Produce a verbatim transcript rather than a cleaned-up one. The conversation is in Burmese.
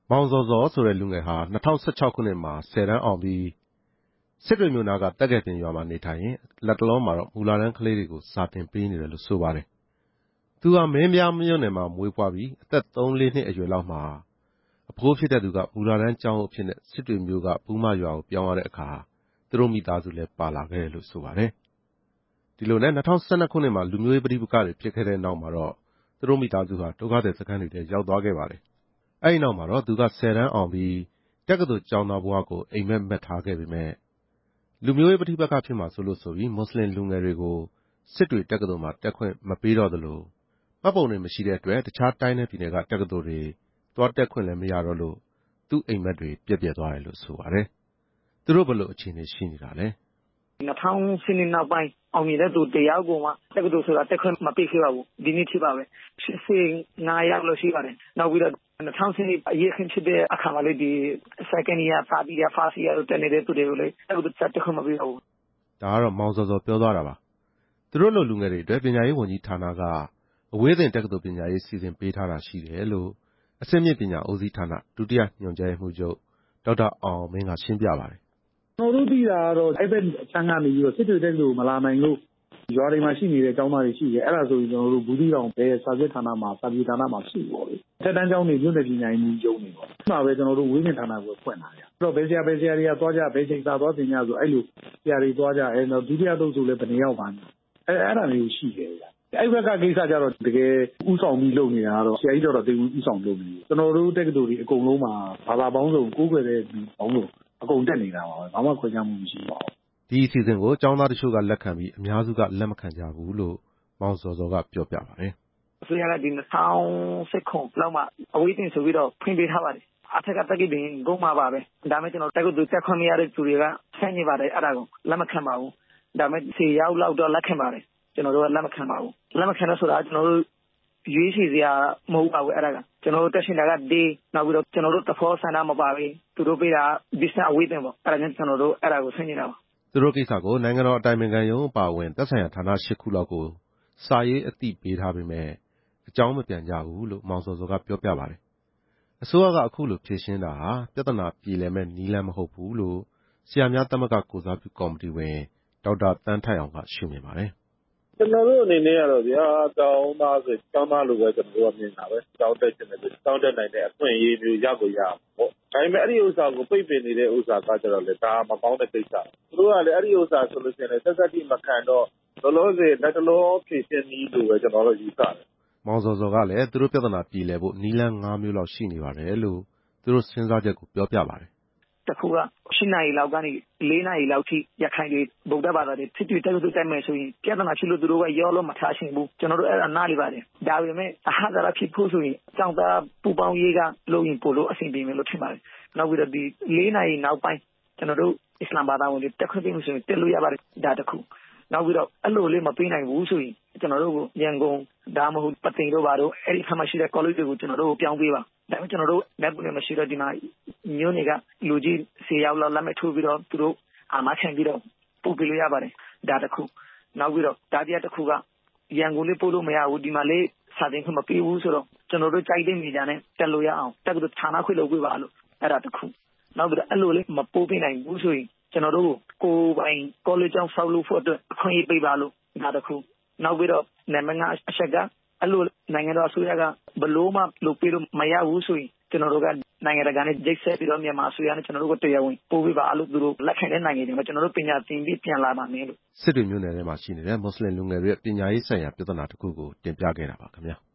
မောင်ဇော်ဇော်ဆိုတဲ့လူငယ်ဟာ၂၀၁၆ခုနှစ်မှာဆယ်တန်းအောင်ပြီးစစ်တွေမြို့နာကတက္ကသိုလ်ရွာမှာနေထိုင်ရင်လက်တလုံးမှာတော့မူလတန်းကလေးတွေကိုစာသင်ပေးနေတယ်လို့ဆိုပါတယ်။သူဟာမင်းပြားမြို့နယ်မှာမွေးဖွားပြီးအသက်သုံးလေးနှစ်အရွယ်လောက်မှာအဖိုးဖြစ်တဲ့သူကမူလတန်းကျောင်းအဖြစ်နဲ့စစ်တွေမြို့ကဘူးမရွာကိုပြောင်းရတဲ့အခါသူတို့မိသားစုလည်းပါလာခဲ့တယ်လို့ဆိုပါတယ်။ဒီလိုနဲ့၂၀၁၂ခုနှစ်မှာလူမျိုးရေးပဋိပက္ခတွေဖြစ်ခဲ့တဲ့နောက်မှာတော့သူတို့မိသားစုဟာဒုက္ခသည်စခန်းတွေထဲရောက်သွားခဲ့ပါတယ်။အဲဒီနောက်မှာတော့သူကဆယ်တန်းအောင်ပြီးတက္ကသိုလ်ကျောင်းသားဘဝကိုအိမ်မက်မက်ထားခဲ့ပေမဲ့လူမျိုးရေးပဋိပက္ခဖြစ်မှာဆိုလို့ဆိုပြီးမွတ်စလင်လူငယ်တွေကိုစစ်တွေတက္ကသိုလ်မှာတက်ခွင့်မပေးတော့သလိုမှတ်ပုံတွေမရှိတဲ့အတွက်တခြားတိုင်းနယ်ပြည်နယ်ကတက္ကသိုလ်တွေသွားတက်ခွင့်လည်းမရတော့လို့သူ့အိမ်မက်တွေပြည့်ပြည့်သွားတယ်လို့ဆိုပါတယ်။သူတို့ဘယ်လိုအခြေအနေရှိနေတာလဲ။၂၀၁၂နောက်ပိုင်းအောင်မြင်တဲ့သူတယောက်ကိုမှတက္ကသိုလ်ဆိုတာတက်ခွင့်မပေးခဲ့ပါဘူး။ဒီနေ့ထိပါပဲ။၈၅ယောက်လို့ရှိပါတယ်။နောက်ပြီးတော့၂၀၁၂အရေးအခင်းဖြစ်တဲ့အခါမှာလည်းဒီ second year, third year, first year တက်နေတဲ့သူတွေကိုလည်းတက္ကသိုလ်တက်ခွင့်မပေးပါဘူး။ဒါကတော့မောင်ဇော်ဇော်ပြောသွားတာပါ။သူတို့လိုလူငယ်တွေအတွက်ပညာရေးဝန်ကြီးဌာနကအဝေးသင်တက္ကသိုလ်ပညာရေးစီစဉ်ပေးထားတာရှိတယ်လို့အဆင့်မြင့်ပညာဦးစီးဌာနဒုတိယညွှန်ကြားရေးမှူးချုပ်ဒေါက်တာအောင်အောင်မင်းကရှင်းပြပါတယ်။ကျွန်တော်တို့သိတာကတော့အဲ့ဘက်အခြမ်းကနေပြီးတော့စစ်တွေတက္ကသိုလ်မလာနိုင်လို့ရွာတွေမှာရှိနေတဲ့ကျောင်းသားတွေရှိတယ်အဲ့ဒါဆိုရင်ကျွန်တော်တို့ဘူးသီးတောင်ဘယ်စာစစ်ဌာနမှာစာပြေဌာနမှာရှိပေါ့လေထက်တန်းကျောင်းတွေမြို့နယ်ပညာရေးမှူးရုံးတွေပေါ့ဒီမှာပဲကျွန်တော်တို့ဝေးသင်ဌာနကိုဖွင့်လာတယ်အဲ့တော့ဘယ်ဆရာဘယ်ဆရာတွေကသွားကြဘယ်ချိန်စာသွားသင်ကြဆိုအဲ့လိုဆရာတွေသွားကြအဲ့တော့ဒုတိယသုတ်ဆိုလည်းဘယ်နှယောက်ပါနေအဲ့အဲ့ဒါမျိုးရှိတယ်အဲ့ဘက်ကကိစ္စကြတော့တကယ်ဥဆောင်ပြီးလုပ်နေတာကတော့ဆရာကြီးတော်တော်သိဥဆောင်လုပ်နေတယ်ကျွန်တော်တို့တက္ကသိုလ်တွေအကုန်လုံးမှာဘာသာပေါင်းစုံကိုးကွယ်တဲ့ပေါင်းစုံအကုန်တက်နေတာပါပဲဘာမှခွဲခြားမှုမရှိပါဘူးဒီအစီအစဉ်ကိုကျောင်းသားတချို့ကလက်ခံပြီးအများစုကလက်မခံကြဘူးလို့မောင်ဇော်ဇော်ကပြောပြပါတယ်အစိုးရကဒီ၂၀၁၇လောက်မှအဝေးတင်ဆိုပြီးတော့ဖွင့်ပေးထားပါတယ်အထက်ကတက္ကသိုလ်ဂုံးမှာပါပဲဒါမဲ့ကျွန်တော်တက္ကသိုလ်တက်ခွင့်မရတဲ့သူတွေကဆန့်ကျင်ပါတယ်အဲ့ဒါကိုလက်မခံပါဘူးဒါမဲ့ဆယ်ယောက်လောက်တော့လက်ခံပါတယ်ကျွန်တော်တို့ကလက်မခံပါဘူးလက်မခံလို့ဆိုတာကျွန်တော်တို့ရွေးချယ်စရာမဟုတ်ပါဘူးအဲ့ဒါကကျွန်တော်တို့တက်ရှင်တာကဒေးနောက်ပြီးတော့ကျွန်တော်တို့တဖောဆန္ဒမပါဘူးသူတို့ပေးတာ distance အဝေးတင်ပေါ့အဲ့ဒါကြောင့်ကျွန်တော်တို့အဲ့ဒါကိုဆန့်ကျင်တာပါသူတို့ကိစ္စကိုနိုင်ငံတော်အတိုင်ပင်ခံရုံးအပါအဝင်သက်ဆိုင်ရာဌာန၈ခုလောက်ကိုစာရေးအသိပေးထားပေမဲ့အကြောင်းမပြန်ကြဘူးလို့မောင်ဇော်ဇော်ကပြောပြပါတယ်အစိုးရကအခုလိုဖြေရှင်းတာဟာပြဿနာပြေလည်မဲ့နည်းလမ်းမဟုတ်ဘူးလို့ဆရာများသမဂ္ဂကိုစားပြုကော်မတီဝင်ဒေါက်တာတန်းထိုက်အောင်ကရှုမြင်ပါတယ်ကျွန်တော်တို့အနေနဲ့ကတော့ဗျာတောင်းသားဆိုတောင်းသားလိုပဲကျွန်တော်တို့ကမြင်တာပဲတောင်းတက်ခြင်းနဲ့တောင်းတက်နိုင်တဲ့အခွင့်အရေးမျိုးရကိုရအောင်ပေါ့ဒါပေမဲ့အဲ့ဒီဥစ္စာကိုပိတ်ပင်နေတဲ့ဥစ္စာကကျတော့လေဒါမကောင်းတဲ့ကိစ္စသူတို့ကလည်းအဲ့ဒီဥစ္စာဆိုလို့ရှိရင်ဆက်ဆက်တိမခံတော့လောလောဆယ်လက်တလောဖြည့်ရှင်းနည်းလိုပဲကျွန်တော်တို့ယူဆတယ်မောင်ဇော်ဇော်ကလည်းသူတို့ပြဿနာပြည်လည်ဖို့နည်းလမ်း၅မျိုးလောက်ရှိနေပါတယ်လို့သူတို့စဉ်းစားချက်ကိုပြောပြပါတယ်တခုက၈နာရီလောက်ကနေ၄နာရီလောက်ထိရခိုင်တွေဗုဒ္ဓဘာသာတွေဖြစ်ဖြစ်တက်တက်မယ်ဆိုရင်ပြဿနာဖြစ်လို့သူတို့ကရောလို့မထားရှင်ဘူးကျွန်တော်တို့အဲ့ဒါနားလည်ပါတယ်ဒါပေမဲ့အဟာရဖြစ်ဖို့ဆိုရင်အကြောင်းသားပူပေါင်းရေးကလုပ်ရင်ပို့လို့အဆင်ပြေမယ်လို့ထင်ပါတယ်နောက်ပြီးတော့ဒီ၄နာရီနောက်ပိုင်းကျွန်တော်တို့အစ္စလာမ်ဘာသာဝင်တွေတက်ခွင့်ပေးမှုဆိုရင်တက်လို့ရပါတယ်ဒါတခုနောက်ပြီးတော့အဲ့လိုလေးမပေးနိုင်ဘူးဆိုရင်ကျွန်တော်တို့ရန်ကုန်ဒါမှမဟုတ်ပသိမ်တို့ဘာတို့အဲ့ဒီခါမှရှိတဲ့ college တွေကိုကျွန်တော်တို့ပြောင်းပေးပါဒါပေမဲ့ကျွန်တော်တို့လက်ပွင့်မရှိတော့ဒီမှာမျိုးတွေကလူကြီးဆယ်ယောက်လောက်လက်မဲ့ထိုးပြီးတော့သူတို့အာမခံပြီးတော့ပို့ပေးလို့ရပါတယ်ဒါတခုနောက်ပြီးတော့ဒါပြတစ်ခုကရန်ကုန်လေးပို့လို့မရဘူးဒီမှာလေးစာသင်ခွင့်မပေးဘူးဆိုတော့ကျွန်တော်တို့ကြိုက်တဲ့နေရာနဲ့တက်လို့ရအောင်တက်ကဌာနခွင့်လုပ်ပေးပါလို့အဲ့ဒါတခုနောက်ပြီးတော့အဲ့လိုလေးမပို့ပေးနိုင်ဘူးဆိုရင်ကျွန်တော်တို့ကိုပိုင် college ကျောင်းဆောက်လို့ဖို့အတွက်အခွင့်အရေးပေးပါလို့ဒါတခုနောက်ပြီးတော့နံပါတ်၅အချက်ကအဲ့လိုနိုင်ငံတော်အစိုးရကဘလို့မှလုပ်ပေးလို့မရဘူးဆိုရင်ကျွန်တော်တို့ကနိုင်ငံတကာနဲ့ဂျိတ်ဆက်ပြီးတော့မြန်မာအစိုးရနဲ့ကျွန်တော်တို့ကတရားဝင်ပို့ပေးပါလို့သူတို့လက်ခံတဲ့နိုင်ငံတွေမှာကျွန်တော်တို့ပညာသင်ပြီးပြန်လာပါမယ်လို့စစ်တွေမြို့နယ်ထဲမှာရှိနေတဲ့မွတ်စလင်လူငယ်တွေရဲ့ပညာရေးဆိုင်ရာပြဿနာတစ်ခုကိုတင်ပြခဲ့တာပါခင်ဗျာ